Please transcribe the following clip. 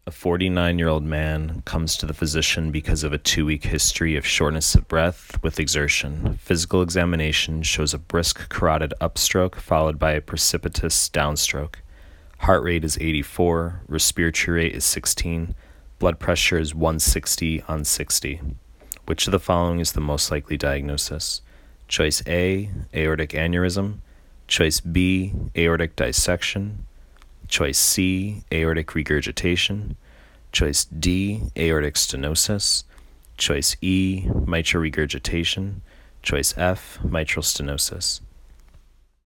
A 49-year-old man comes to the physician because of a 2-week history of shortness of breath with exertion. Physical examination shows a brisk carotid upstroke followed by a precipitous downstroke. Heart rate is 84, respiratory rate is 16, blood pressure is 160 on 60. Which of the following is the most likely diagnosis? Choice A, aortic aneurysm. Choice B, aortic dissection. Choice C, aortic regurgitation. Choice D, aortic stenosis. Choice E, mitral regurgitation. Choice F, mitral stenosis.